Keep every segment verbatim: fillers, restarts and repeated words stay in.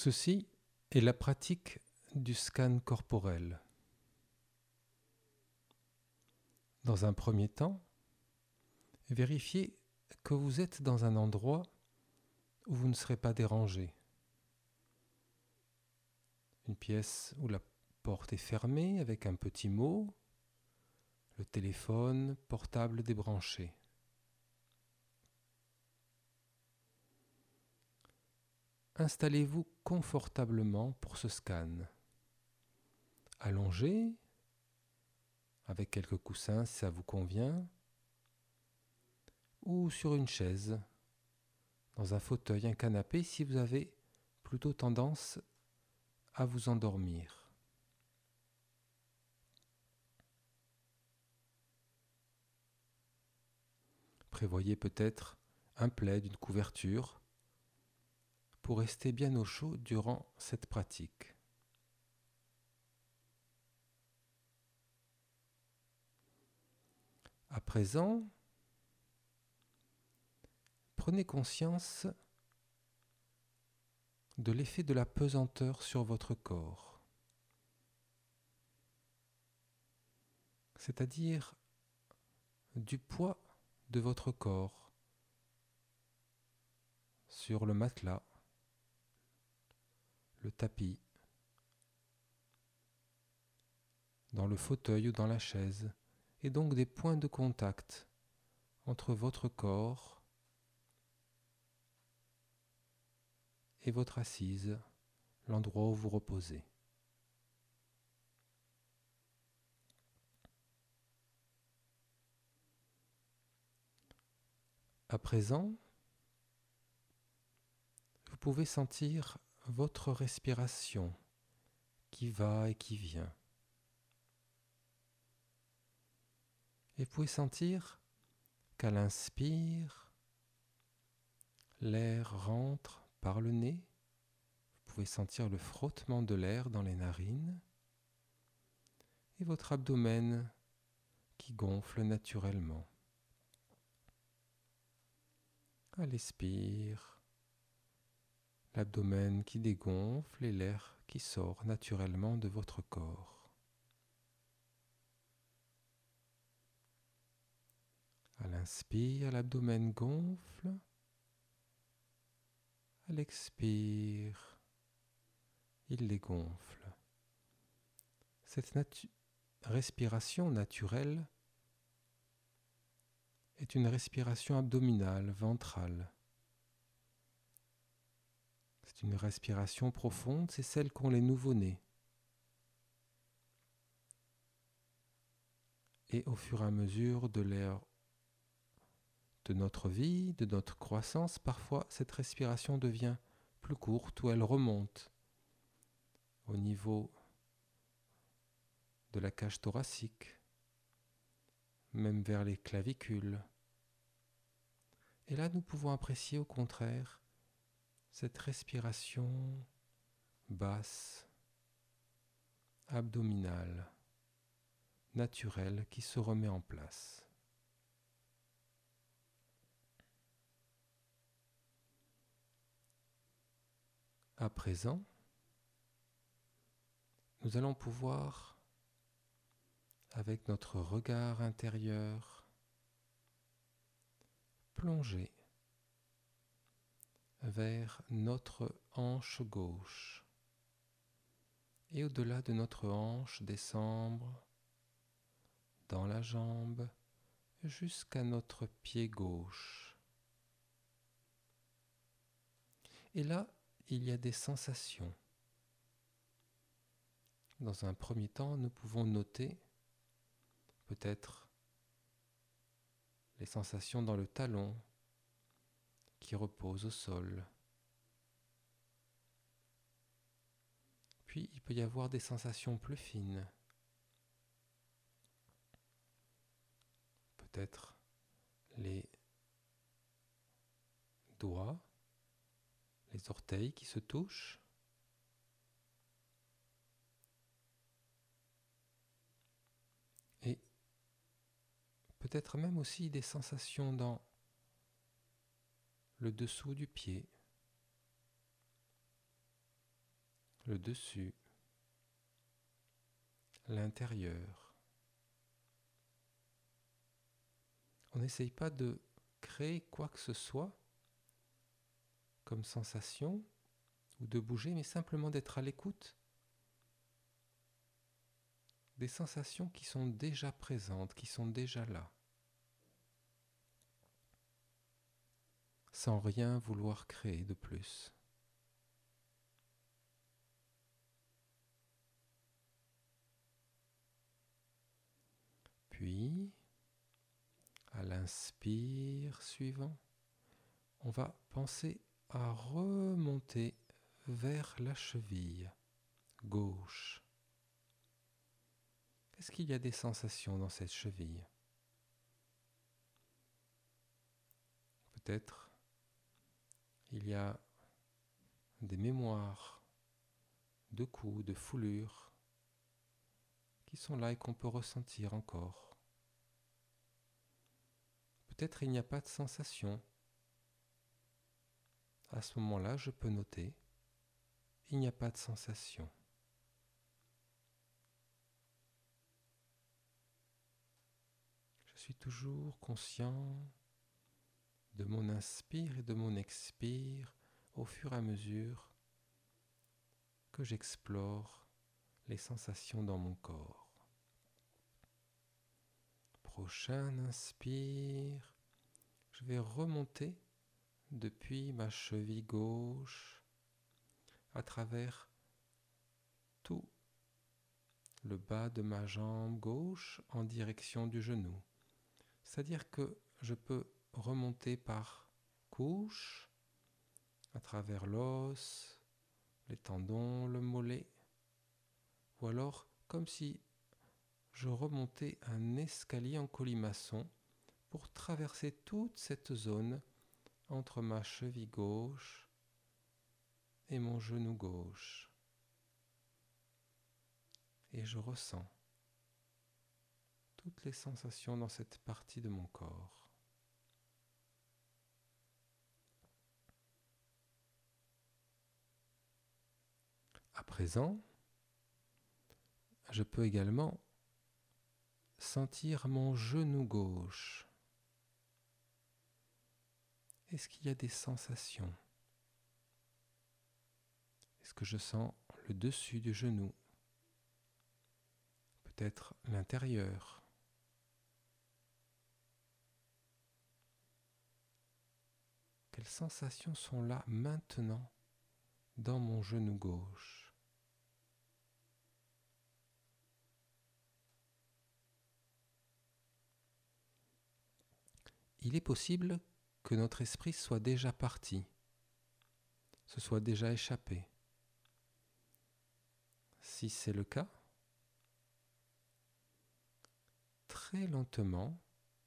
Ceci est la pratique du scan corporel. Dans un premier temps, vérifiez que vous êtes dans un endroit où vous ne serez pas dérangé. Une pièce où la porte est fermée avec un petit mot, le téléphone portable débranché. Installez-vous confortablement pour ce scan. Allongé, avec quelques coussins si ça vous convient, ou sur une chaise, dans un fauteuil, un canapé si vous avez plutôt tendance à vous endormir. Prévoyez peut-être un plaid, une couverture, pour rester bien au chaud durant cette pratique. À présent, prenez conscience de l'effet de la pesanteur sur votre corps, c'est-à-dire du poids de votre corps sur le matelas, le tapis, dans le fauteuil ou dans la chaise, et donc des points de contact entre votre corps et votre assise, l'endroit où vous reposez. À présent, vous pouvez sentir votre respiration qui va et qui vient. Et vous pouvez sentir qu'à l'inspire, l'air rentre par le nez. Vous pouvez sentir le frottement de l'air dans les narines et votre abdomen qui gonfle naturellement. À l'expire, l'abdomen qui dégonfle et l'air qui sort naturellement de votre corps. À l'inspire, l'abdomen gonfle. À l'expire, il dégonfle. Cette natu- respiration naturelle est une respiration abdominale, ventrale. C'est une respiration profonde, c'est celle qu'ont les nouveau-nés. Et au fur et à mesure de l'air de notre vie, de notre croissance, parfois cette respiration devient plus courte ou elle remonte au niveau de la cage thoracique, même vers les clavicules. Et là, nous pouvons apprécier au contraire cette respiration basse, abdominale, naturelle qui se remet en place. À présent, nous allons pouvoir, avec notre regard intérieur, plonger vers notre hanche gauche et au-delà de notre hanche descendre dans la jambe jusqu'à notre pied gauche. Et là, il y a des sensations. Dans un premier temps, nous pouvons noter peut-être les sensations dans le talon qui repose au sol. Puis il peut y avoir des sensations plus fines. Peut-être les doigts, les orteils qui se touchent. Et peut-être même aussi des sensations dans le dessous du pied. le dessus, l'intérieur. On n'essaye pas de créer quoi que ce soit comme sensation ou de bouger, mais simplement d'être à l'écoute des sensations qui sont déjà présentes, qui sont déjà là, sans rien vouloir créer de plus. Puis, à l'inspire suivant, on va penser à remonter vers la cheville gauche. Est-ce qu'il y a des sensations dans cette cheville? Peut-être il y a des mémoires de coups, de foulures qui sont là et qu'on peut ressentir encore. Peut-être il n'y a pas de sensation. À ce moment-là, je peux noter, il n'y a pas de sensation. Je suis toujours conscient de mon inspire et de mon expire au fur et à mesure que j'explore les sensations dans mon corps. Prochain inspire, je vais remonter depuis ma cheville gauche à travers tout le bas de ma jambe gauche en direction du genou. C'est-à-dire que je peux remonter par couche à travers l'os, les tendons, le mollet, ou alors comme si je remontais un escalier en colimaçon pour traverser toute cette zone entre ma cheville gauche et mon genou gauche. Et je ressens toutes les sensations dans cette partie de mon corps. À présent, je peux également sentir mon genou gauche. Est-ce qu'il y a des sensations? Est-ce que je sens le dessus du genou? Peut-être l'intérieur? Quelles sensations sont là maintenant dans mon genou gauche? Il est possible que notre esprit soit déjà parti, se soit déjà échappé. Si c'est le cas, très lentement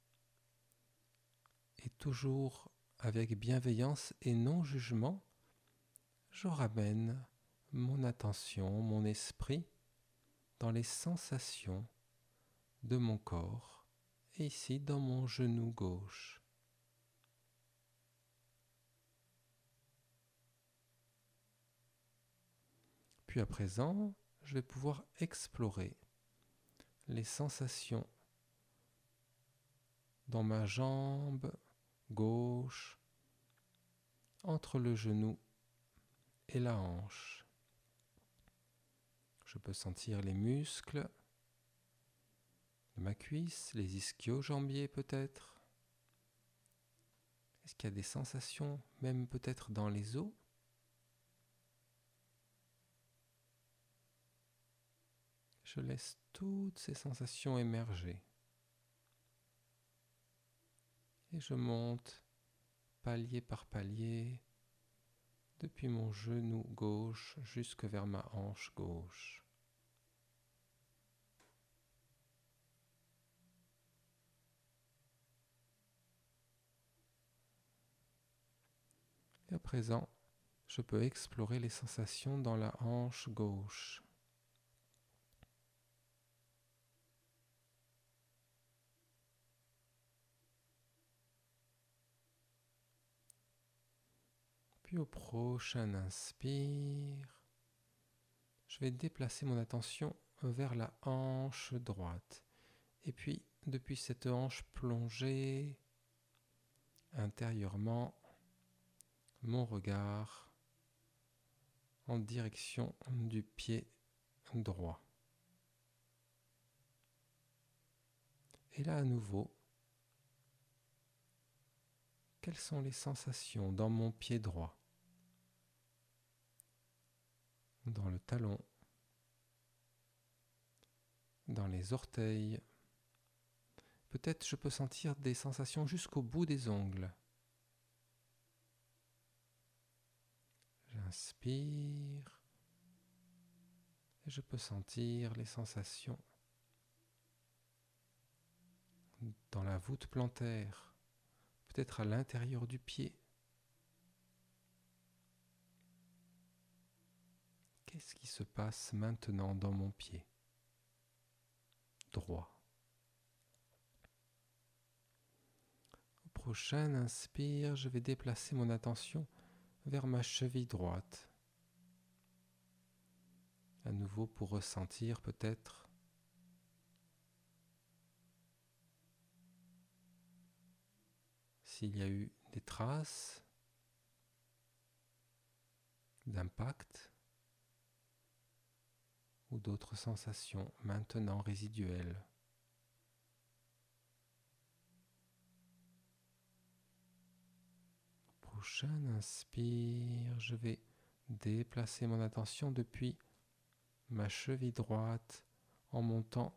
et toujours avec bienveillance et non jugement, je ramène mon attention, mon esprit dans les sensations de mon corps et ici dans mon genou gauche. Puis à présent, je vais pouvoir explorer les sensations dans ma jambe gauche, entre le genou et la hanche. Je peux sentir les muscles de ma cuisse, les ischio-jambiers peut-être. Est-ce qu'il y a des sensations même peut-être dans les os? Je laisse toutes ces sensations émerger. Et je monte palier par palier depuis mon genou gauche jusque vers ma hanche gauche. Et à présent, je peux explorer les sensations dans la hanche gauche. Puis au prochain inspire, je vais déplacer mon attention vers la hanche droite. Et puis, depuis cette hanche, plonger intérieurement mon regard en direction du pied droit. Et là, à nouveau, quelles sont les sensations dans mon pied droit, dans le talon, dans les orteils? Peut-être je peux sentir des sensations jusqu'au bout des ongles. J'inspire et je peux sentir les sensations dans la voûte plantaire, peut-être à l'intérieur du pied. Qu'est-ce qui se passe maintenant dans mon pied droit? Au prochain inspire, je vais déplacer mon attention vers ma cheville droite. À nouveau pour ressentir peut-être s'il y a eu des traces d'impact ou d'autres sensations maintenant résiduelles. Prochain inspire, je vais déplacer mon attention depuis ma cheville droite en montant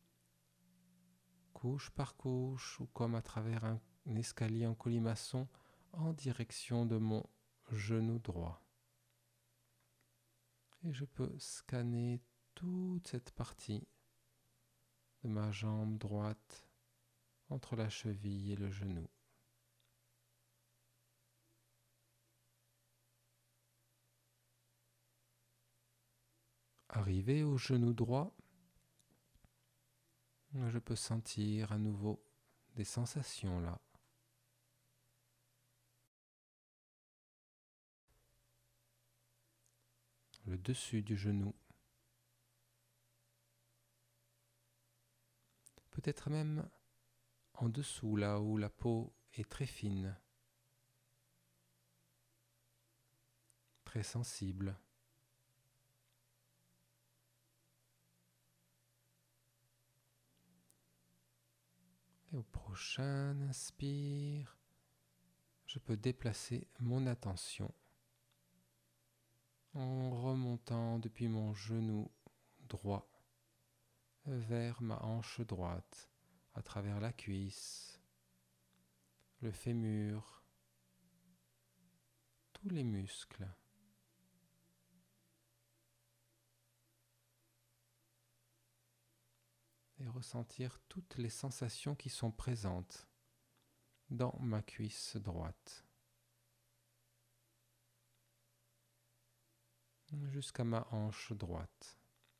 couche par couche ou comme à travers un, un escalier en colimaçon en direction de mon genou droit. Et je peux scanner toute cette partie de ma jambe droite entre la cheville et le genou. Arrivé au genou droit, je peux sentir à nouveau des sensations là. Le dessus du genou. Peut-être même en dessous, là où la peau est très fine, très sensible. Et au prochain inspire, je peux déplacer mon attention en remontant depuis mon genou droit vers ma hanche droite, à travers la cuisse, le fémur, tous les muscles. Et ressentir toutes les sensations qui sont présentes dans ma cuisse droite. Jusqu'à ma hanche droite.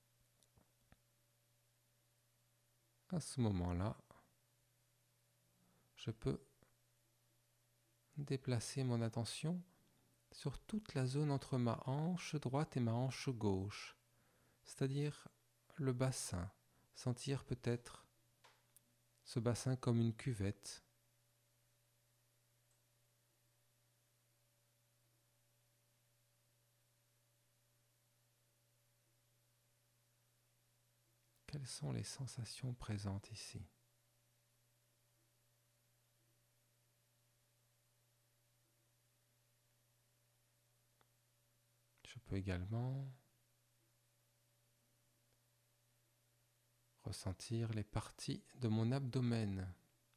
À ce moment-là, je peux déplacer mon attention sur toute la zone entre ma hanche droite et ma hanche gauche, c'est-à-dire le bassin. Sentir peut-être ce bassin comme une cuvette. Quelles sont les sensations présentes ici? Je peux également ressentir les parties de mon abdomen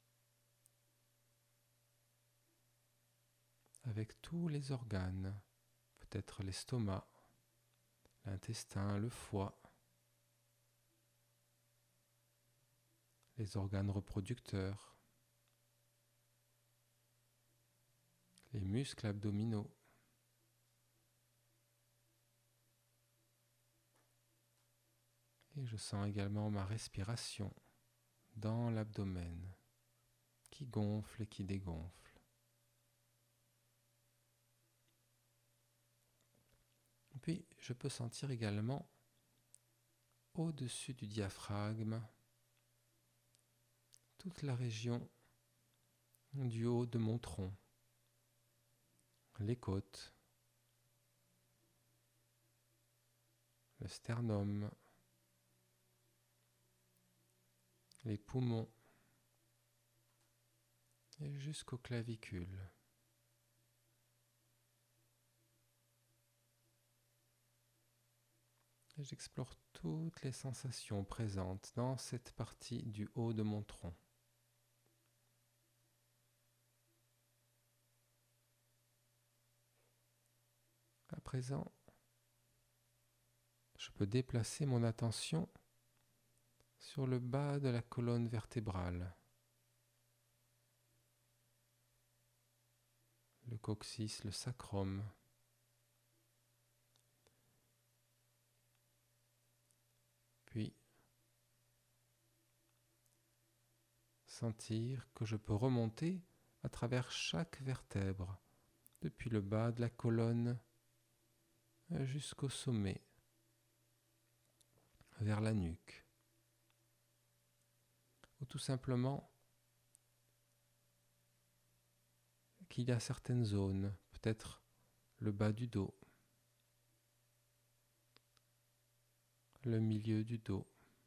avec tous les organes, peut-être l'estomac, l'intestin, le foie, les organes reproducteurs, les muscles abdominaux. Et je sens également ma respiration dans l'abdomen qui gonfle et qui dégonfle. Puis je peux sentir également au-dessus du diaphragme, toute la région du haut de mon tronc, les côtes, le sternum, les poumons et jusqu'aux clavicules. Et j'explore toutes les sensations présentes dans cette partie du haut de mon tronc. À présent, je peux déplacer mon attention sur le bas de la colonne vertébrale, le coccyx, le sacrum, puis sentir que je peux remonter à travers chaque vertèbre, depuis le bas de la colonne jusqu'au sommet, vers la nuque, ou tout simplement qu'il y a certaines zones, peut-être le bas du dos, le milieu du dos,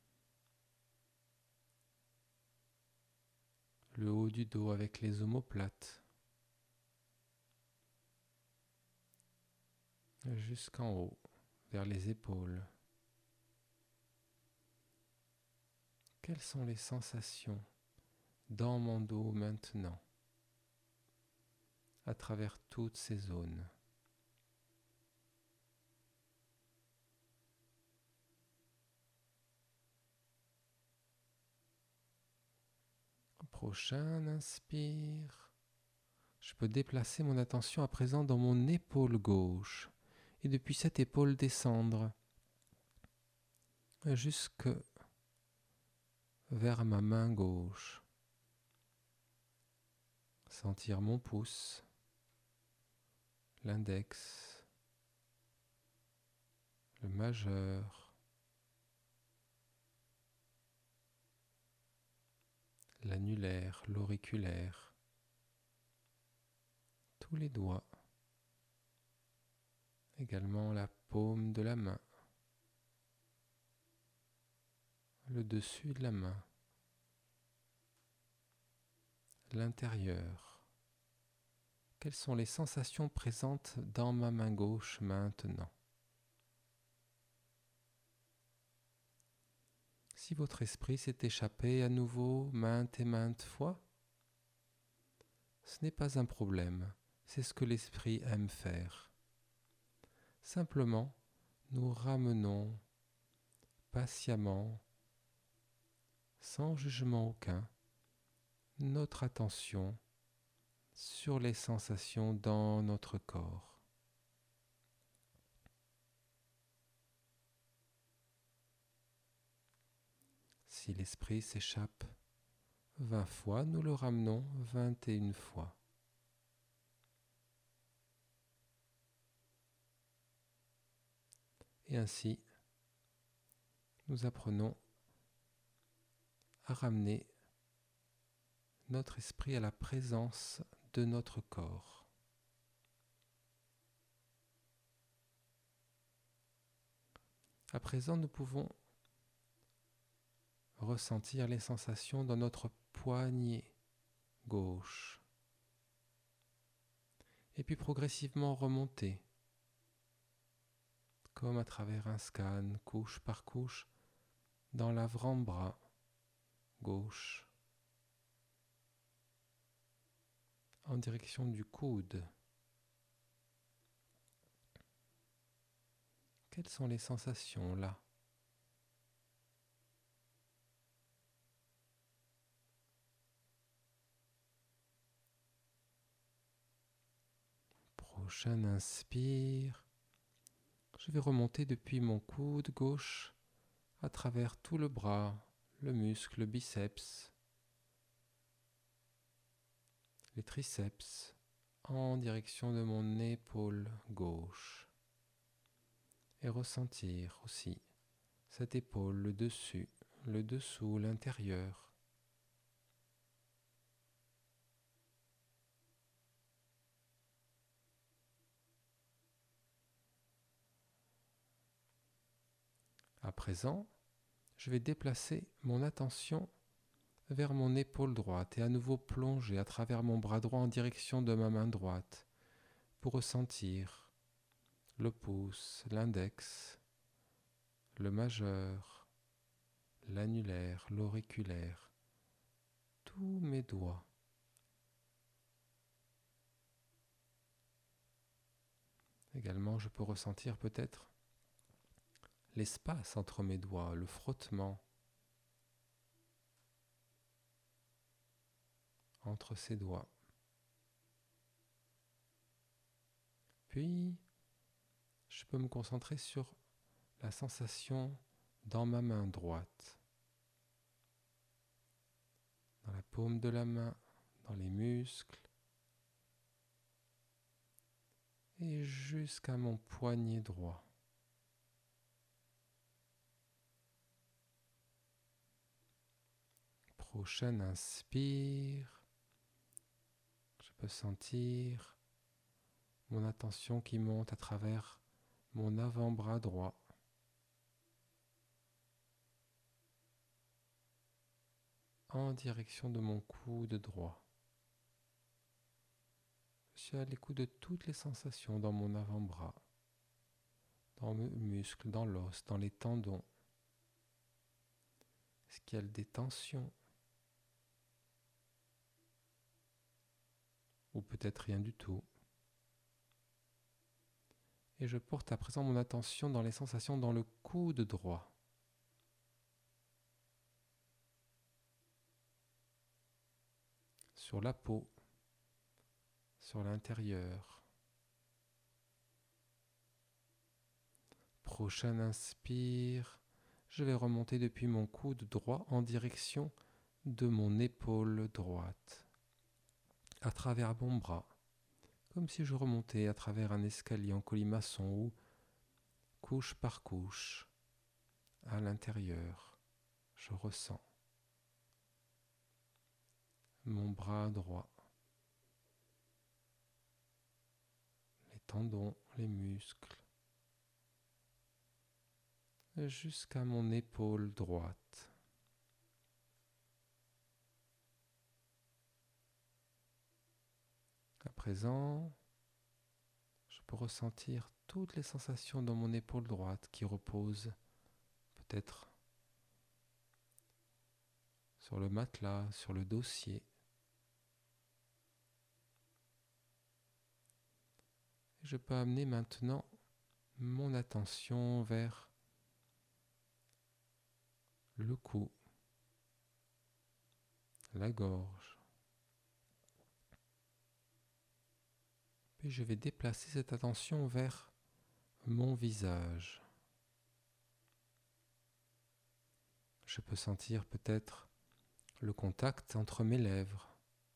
le haut du dos avec les omoplates, jusqu'en haut, vers les épaules. Quelles sont les sensations dans mon dos maintenant, à travers toutes ces zones? Prochain inspire. Je peux déplacer mon attention à présent dans mon épaule gauche et depuis cette épaule descendre jusque vers ma main gauche. Sentir mon pouce, l'index, le majeur, l'annulaire, l'auriculaire, tous les doigts, également la paume de la main, le dessus de la main, l'intérieur. Quelles sont les sensations présentes dans ma main gauche maintenant? Si votre esprit s'est échappé à nouveau maintes et maintes fois, ce n'est pas un problème, c'est ce que l'esprit aime faire. Simplement, nous ramenons patiemment, sans jugement aucun, notre attention sur les sensations dans notre corps. Si l'esprit s'échappe vingt fois, nous le ramenons vingt et une fois. Et ainsi, nous apprenons à ramener notre esprit à la présence de notre corps. À présent, nous pouvons ressentir les sensations dans notre poignet gauche. Et puis progressivement remonter, comme à travers un scan, couche par couche, dans l'avant-bras gauche, en direction du coude. Quelles sont les sensations là? Prochain inspire. Je vais remonter depuis mon coude gauche à travers tout le bras, le muscle, le biceps, les triceps, en direction de mon épaule gauche. Et ressentir aussi cette épaule, le dessus, le dessous, l'intérieur. À présent, je vais déplacer mon attention vers mon épaule droite et à nouveau plonger à travers mon bras droit en direction de ma main droite pour ressentir le pouce, l'index, le majeur, l'annulaire, l'auriculaire, tous mes doigts. Également, je peux ressentir peut-être l'espace entre mes doigts, le frottement entre ces doigts. Puis, je peux me concentrer sur la sensation dans ma main droite, dans la paume de la main, dans les muscles, et jusqu'à mon poignet droit. Prochaine inspire, je peux sentir mon attention qui monte à travers mon avant-bras droit. En direction de mon coude droit. Je suis à l'écoute de toutes les sensations dans mon avant-bras, dans mes muscles, dans l'os, dans les tendons. Est-ce qu'il y a des tensions? Ou peut-être rien du tout. Et je porte à présent mon attention dans les sensations dans le coude droit. Sur la peau, sur l'intérieur. Prochaine inspire, je vais remonter depuis mon coude droit en direction de mon épaule droite, à travers mon bras, comme si je remontais à travers un escalier en colimaçon ou couche par couche, à l'intérieur, je ressens mon bras droit, les tendons, les muscles, jusqu'à mon épaule droite. À présent, je peux ressentir toutes les sensations dans mon épaule droite qui repose peut-être sur le matelas, sur le dossier. Et je peux amener maintenant mon attention vers le cou, la gorge. Puis je vais déplacer cette attention vers mon visage. Je peux sentir peut-être le contact entre mes lèvres,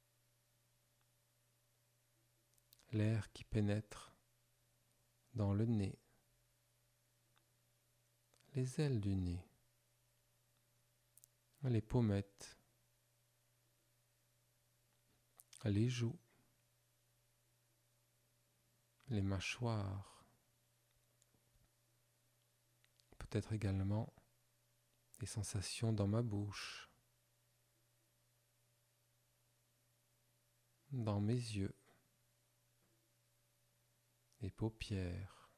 l'air qui pénètre dans le nez, les ailes du nez, les pommettes, les joues, les mâchoires, peut-être également des sensations dans ma bouche, dans mes yeux, les paupières,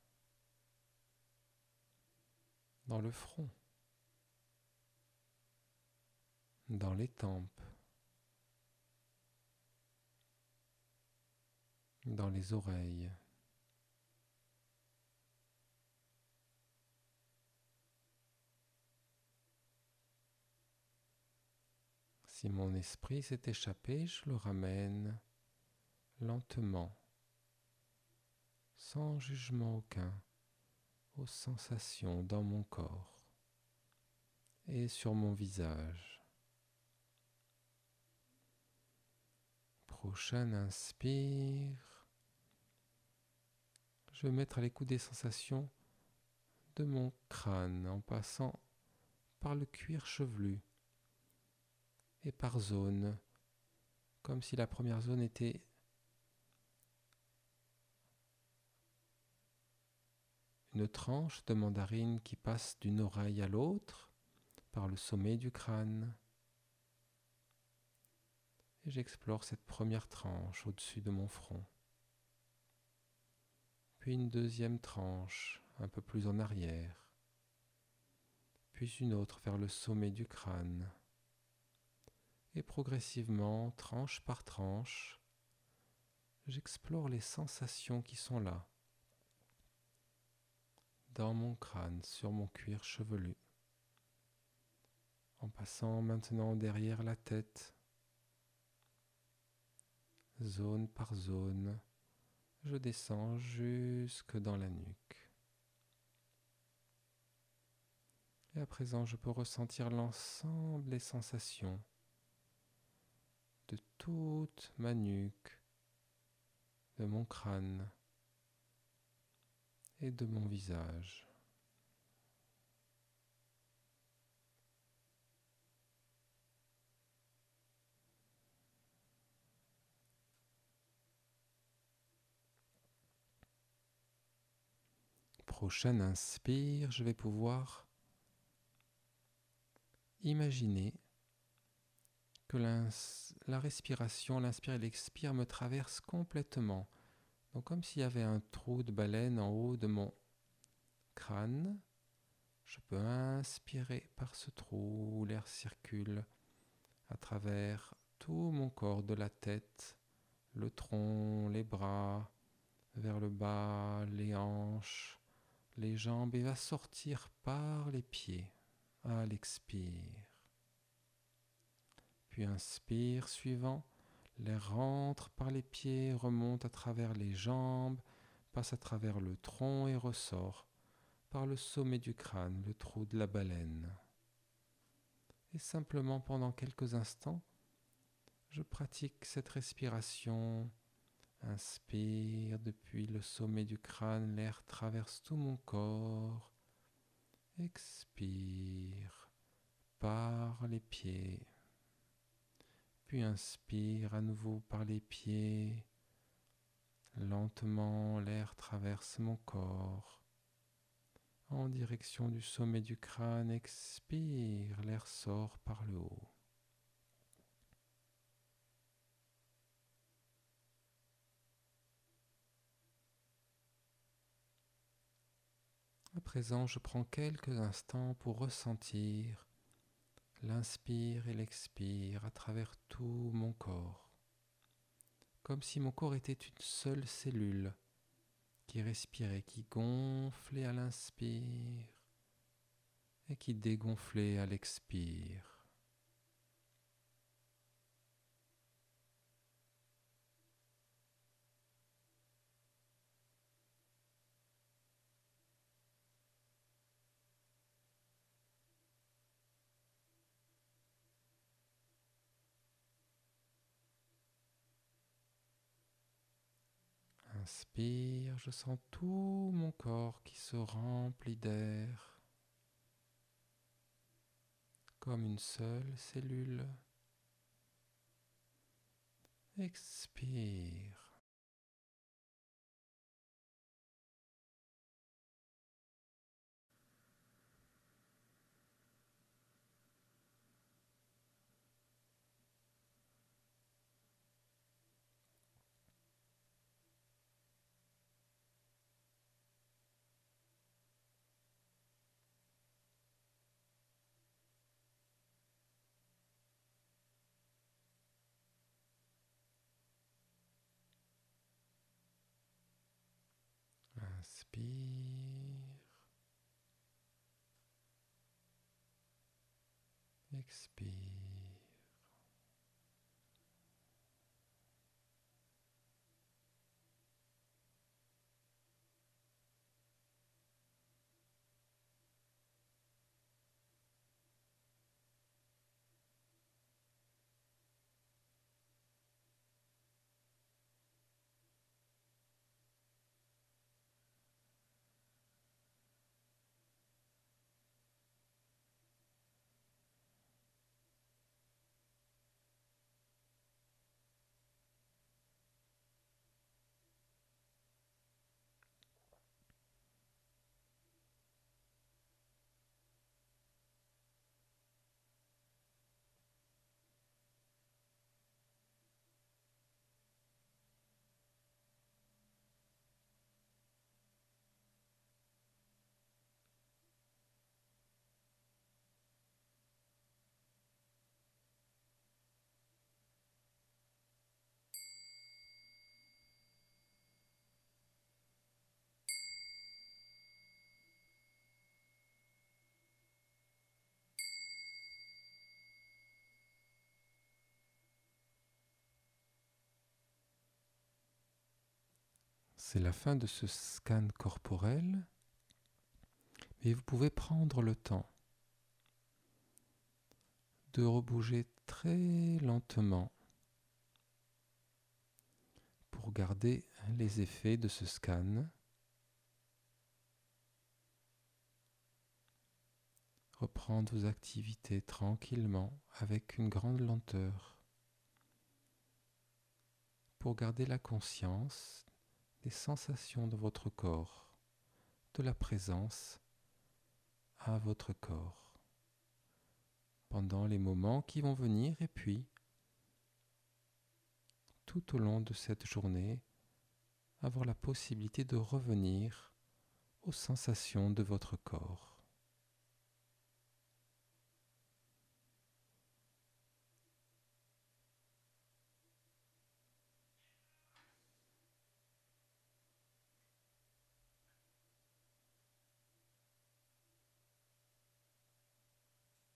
dans le front, dans les tempes, dans les oreilles. Si mon esprit s'est échappé, je le ramène lentement, sans jugement aucun, aux sensations dans mon corps et sur mon visage. Prochaine inspire. Je vais mettre à l'écoute des sensations de mon crâne en passant par le cuir chevelu et par zone, comme si la première zone était une tranche de mandarine qui passe d'une oreille à l'autre par le sommet du crâne. Et j'explore cette première tranche au-dessus de mon front. Puis une deuxième tranche un peu plus en arrière. Puis une autre vers le sommet du crâne. Et progressivement, tranche par tranche, j'explore les sensations qui sont là, dans mon crâne, sur mon cuir chevelu, en passant maintenant derrière la tête, zone par zone, je descends jusque dans la nuque. Et à présent, je peux ressentir l'ensemble des sensations de toute ma nuque, de mon crâne et de mon visage. Prochaine inspire, je vais pouvoir imaginer que la respiration, l'inspire et l'expire me traversent complètement. Donc comme s'il y avait un trou de baleine en haut de mon crâne, je peux inspirer par ce trou où l'air circule à travers tout mon corps, de la tête, le tronc, les bras, vers le bas, les hanches, les jambes et va sortir par les pieds à l'expire. Puis inspire suivant, l'air rentre par les pieds, remonte à travers les jambes, passe à travers le tronc et ressort par le sommet du crâne, le trou de la baleine. Et simplement pendant quelques instants, je pratique cette respiration. Inspire depuis le sommet du crâne, l'air traverse tout mon corps. Expire par les pieds. Puis inspire à nouveau par les pieds. Lentement, l'air traverse mon corps. En direction du sommet du crâne, expire, l'air sort par le haut. À présent, je prends quelques instants pour ressentir l'inspire et l'expire à travers tout mon corps, comme si mon corps était une seule cellule qui respirait, qui gonflait à l'inspire et qui dégonflait à l'expire. Inspire, je sens tout mon corps qui se remplit d'air, comme une seule cellule. Expire. Inspire. Expire. C'est la fin de ce scan corporel, mais vous pouvez prendre le temps de rebouger très lentement pour garder les effets de ce scan. Reprendre vos activités tranquillement avec une grande lenteur pour garder la conscience des sensations de votre corps, de la présence à votre corps pendant les moments qui vont venir et puis tout au long de cette journée avoir la possibilité de revenir aux sensations de votre corps.